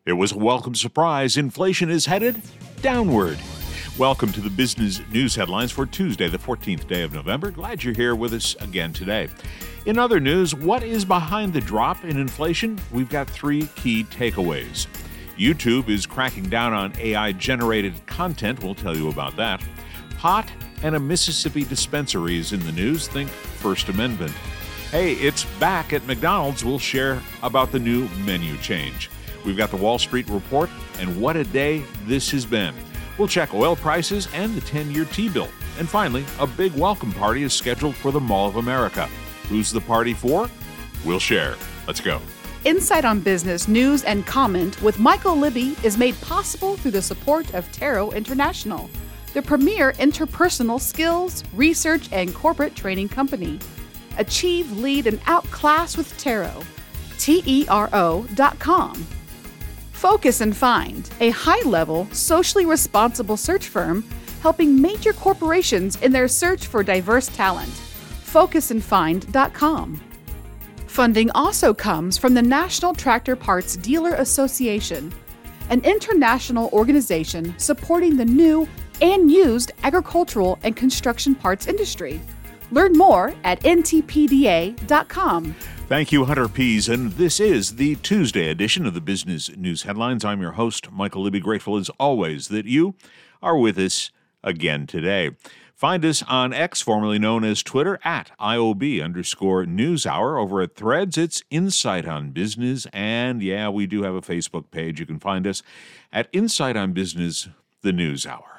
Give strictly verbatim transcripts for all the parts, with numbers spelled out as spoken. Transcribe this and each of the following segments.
It was a welcome surprise. Inflation is headed downward. Welcome to the Business News Headlines for Tuesday, the fourteenth day of November. Glad you're here with us again today. In other news, what is behind the drop in inflation? We've got three key takeaways. YouTube is cracking down on A I-generated content. We'll tell you about that. Pot and a Mississippi dispensary is in the news. Think First Amendment. Hey, it's back at McDonald's. We'll share about the new menu change. We've got the Wall Street Report, and what a day this has been. We'll check oil prices and the ten-year T-bill. And finally, a big welcome party is scheduled for the Mall of America. Who's the party for? We'll share. Let's go. Insight on Business News and Comment with Michael Libby is made possible through the support of Taro International, the premier interpersonal skills, research, and corporate training company. Achieve, lead, and outclass with Taro. T E R O dot com. Focus and Find, a high-level, socially responsible search firm helping major corporations in their search for diverse talent. focus and find dot com. Funding also comes from the National Tractor Parts Dealer Association, an international organization supporting the new and used agricultural and construction parts industry. Learn more at N T P D A dot com. Thank you, Hunter Pease, and this is the Tuesday edition of the Business News Headlines. I'm your host, Michael Libby, grateful as always that you are with us again today. Find us on X, formerly known as Twitter, at I O B underscore NewsHour. Over at Threads, it's Insight on Business, and yeah, we do have a Facebook page. You can find us at Insight on Business, the News Hour.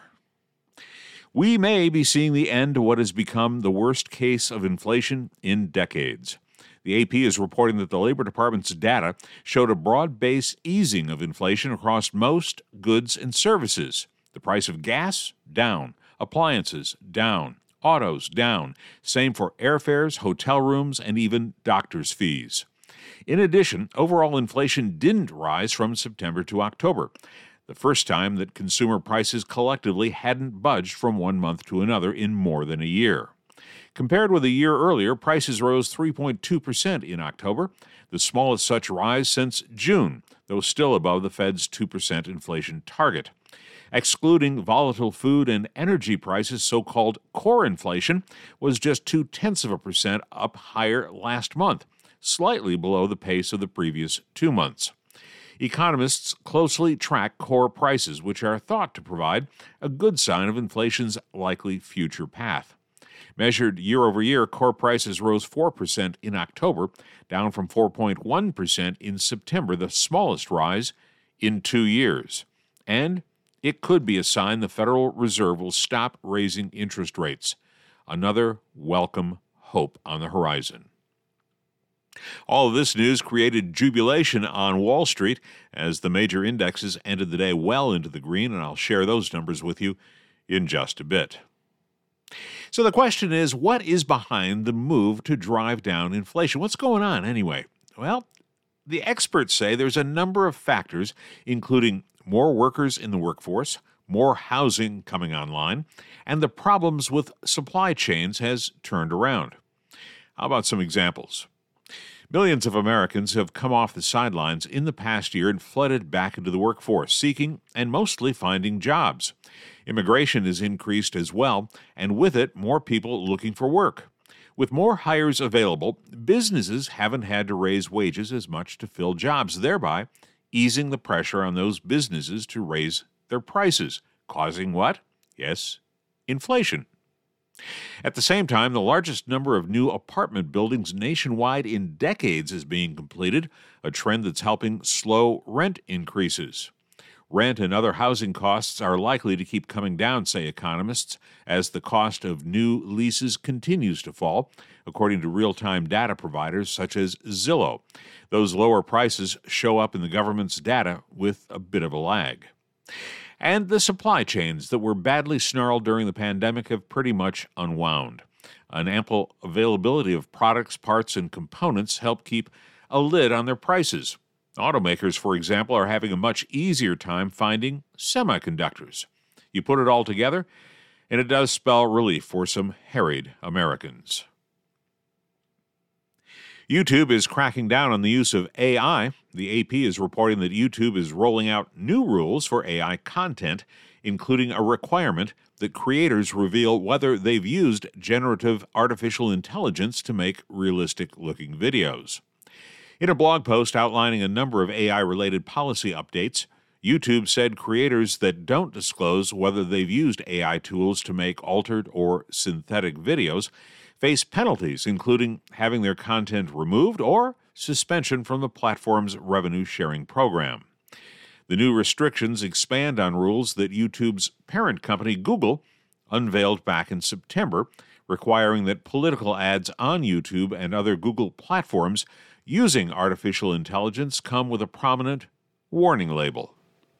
We may be seeing the end to what has become the worst case of inflation in decades. The A P is reporting that the Labor Department's data showed a broad-based easing of inflation across most goods and services. The price of gas, down. Appliances, down. Autos, down. Same for airfares, hotel rooms, and even doctor's fees. In addition, overall inflation didn't rise from September to October, the first time that consumer prices collectively hadn't budged from one month to another in more than a year. Compared with a year earlier, prices rose three point two percent in October, the smallest such rise since June, though still above the Fed's two percent inflation target. Excluding volatile food and energy prices, so-called core inflation was just two-tenths of a percent up higher last month, slightly below the pace of the previous two months. Economists closely track core prices, which are thought to provide a good sign of inflation's likely future path. Measured year over year, core prices rose four percent in October, down from four point one percent in September, the smallest rise in two years. And it could be a sign the Federal Reserve will stop raising interest rates. Another welcome hope on the horizon. All of this news created jubilation on Wall Street as the major indexes ended the day well into the green, and I'll share those numbers with you in just a bit. So the question is, what is behind the move to drive down inflation? What's going on anyway? Well, the experts say there's a number of factors, including more workers in the workforce, more housing coming online, and the problems with supply chains has turned around. How about some examples? Millions of Americans have come off the sidelines in the past year and flooded back into the workforce, seeking and mostly finding jobs. Immigration has increased as well, and with it, more people looking for work. With more hires available, businesses haven't had to raise wages as much to fill jobs, thereby easing the pressure on those businesses to raise their prices, causing what? Yes, inflation. At the same time, the largest number of new apartment buildings nationwide in decades is being completed, a trend that's helping slow rent increases. Rent and other housing costs are likely to keep coming down, say economists, as the cost of new leases continues to fall, according to real-time data providers such as Zillow. Those lower prices show up in the government's data with a bit of a lag. And the supply chains that were badly snarled during the pandemic have pretty much unwound. An ample availability of products, parts, and components help keep a lid on their prices. Automakers, for example, are having a much easier time finding semiconductors. You put it all together, and it does spell relief for some harried Americans. YouTube is cracking down on the use of A I. The A P is reporting that YouTube is rolling out new rules for A I content, including a requirement that creators reveal whether they've used generative artificial intelligence to make realistic-looking videos. In a blog post outlining a number of A I-related policy updates, YouTube said creators that don't disclose whether they've used A I tools to make altered or synthetic videos face penalties, including having their content removed or suspension from the platform's revenue-sharing program. The new restrictions expand on rules that YouTube's parent company, Google, unveiled back in September, requiring that political ads on YouTube and other Google platforms using artificial intelligence come with a prominent warning label.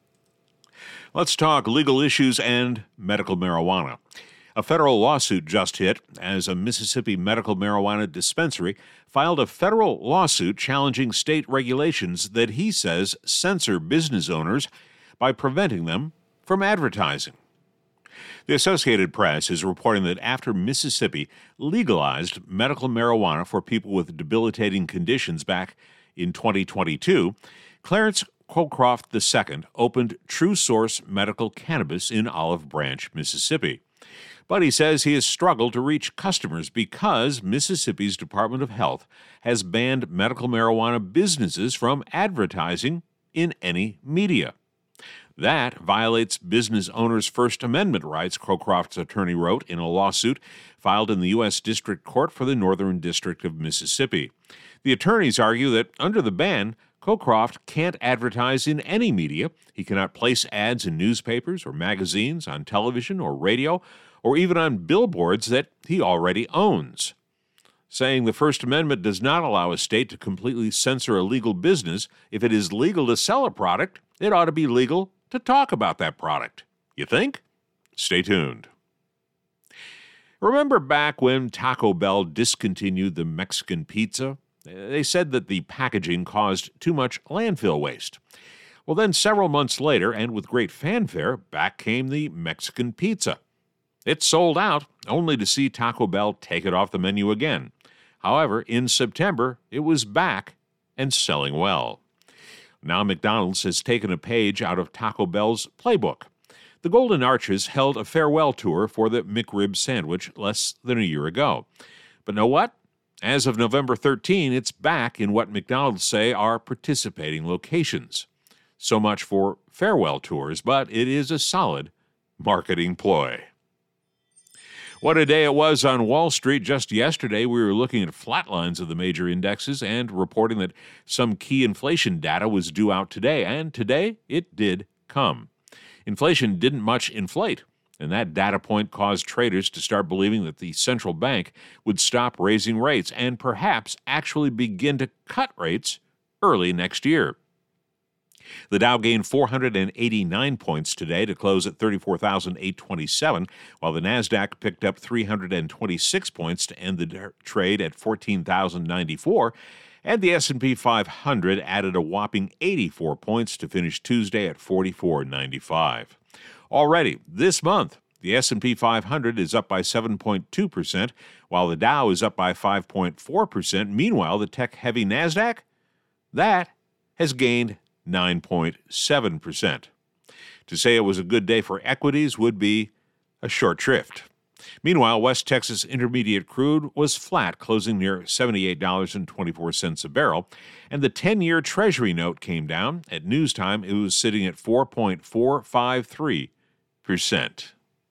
Let's talk legal issues and medical marijuana. A federal lawsuit just hit as a Mississippi medical marijuana dispensary filed a federal lawsuit challenging state regulations that he says censor business owners by preventing them from advertising. The Associated Press is reporting that after Mississippi legalized medical marijuana for people with debilitating conditions back in twenty twenty-two, Clarence Crowcroft the Second opened True Source Medical Cannabis in Olive Branch, Mississippi. But he says he has struggled to reach customers because Mississippi's Department of Health has banned medical marijuana businesses from advertising in any media. That violates business owners' First Amendment rights, Crowcroft's attorney wrote in a lawsuit filed in the U S District Court for the Northern District of Mississippi. The attorneys argue that under the ban, Crowcroft can't advertise in any media. He cannot place ads in newspapers or magazines, on television or radio, or even on billboards that he already owns. Saying the First Amendment does not allow a state to completely censor a legal business, if it is legal to sell a product, it ought to be legal to talk about that product. You think? Stay tuned. Remember back when Taco Bell discontinued the Mexican pizza? They said that the packaging caused too much landfill waste. Well, then several months later, and with great fanfare, back came the Mexican pizza. It sold out, only to see Taco Bell take it off the menu again. However, in September, it was back and selling well. Now McDonald's has taken a page out of Taco Bell's playbook. The Golden Arches held a farewell tour for the McRib sandwich less than a year ago. But know what? As of November thirteenth, it's back in what McDonald's say are participating locations. So much for farewell tours, but it is a solid marketing ploy. What a day it was on Wall Street. Just yesterday, we were looking at flat lines of the major indexes and reporting that some key inflation data was due out today, and today it did come. Inflation didn't much inflate, and that data point caused traders to start believing that the central bank would stop raising rates and perhaps actually begin to cut rates early next year. The Dow gained four hundred eighty-nine points today to close at thirty-four thousand eight hundred twenty-seven, while the Nasdaq picked up three hundred twenty-six points to end the trade at fourteen thousand ninety-four, and the S and P five hundred added a whopping eighty-four points to finish Tuesday at forty-four ninety-five. Already this month, the S and P five hundred is up by seven point two percent, while the Dow is up by five point four percent. Meanwhile, the tech-heavy Nasdaq, that has gained nine point seven percent. To say it was a good day for equities would be a short shrift. Meanwhile, West Texas Intermediate crude was flat, closing near seventy-eight dollars and twenty-four cents a barrel, and the ten-year Treasury note came down. At news time, it was sitting at four point four five three percent.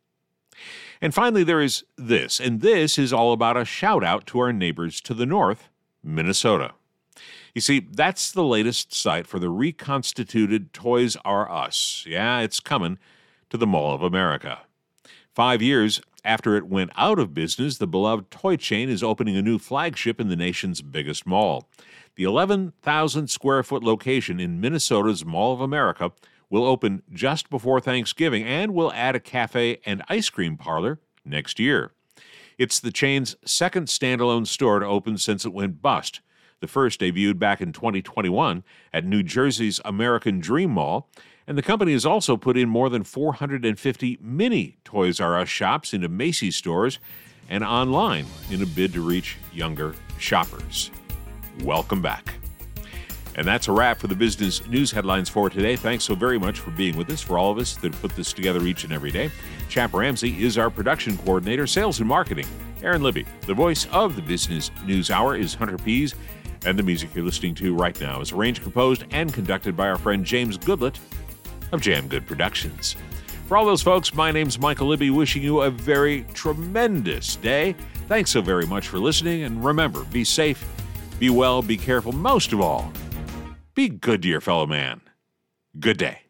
And finally, there is this, and this is all about a shout-out to our neighbors to the north, Minnesota. You see, that's the latest site for the reconstituted Toys R Us. Yeah, it's coming to the Mall of America. Five years after it went out of business, the beloved toy chain is opening a new flagship in the nation's biggest mall. The eleven thousand square foot location in Minnesota's Mall of America will open just before Thanksgiving and will add a cafe and ice cream parlor next year. It's the chain's second standalone store to open since it went bust. The first debuted back in twenty twenty-one at New Jersey's American Dream Mall, and the company has also put in more than four hundred fifty mini Toys R Us shops into Macy's stores and online in a bid to reach younger shoppers. welcome back. And that's a wrap for the business news headlines for today. Thanks so very much for being with us, for all of us that put this together each and every day. Chap Ramsey is our production coordinator, sales and marketing. Aaron Libby, the voice of the Business News Hour, is Hunter Pease. And the music you're listening to right now is arranged, composed, and conducted by our friend James Goodlett of Jam Good Productions. For all those folks, my name's Michael Libby, wishing you a very tremendous day. Thanks so very much for listening, and remember, be safe, be well, be careful, most of all, be good to your fellow man. Good day.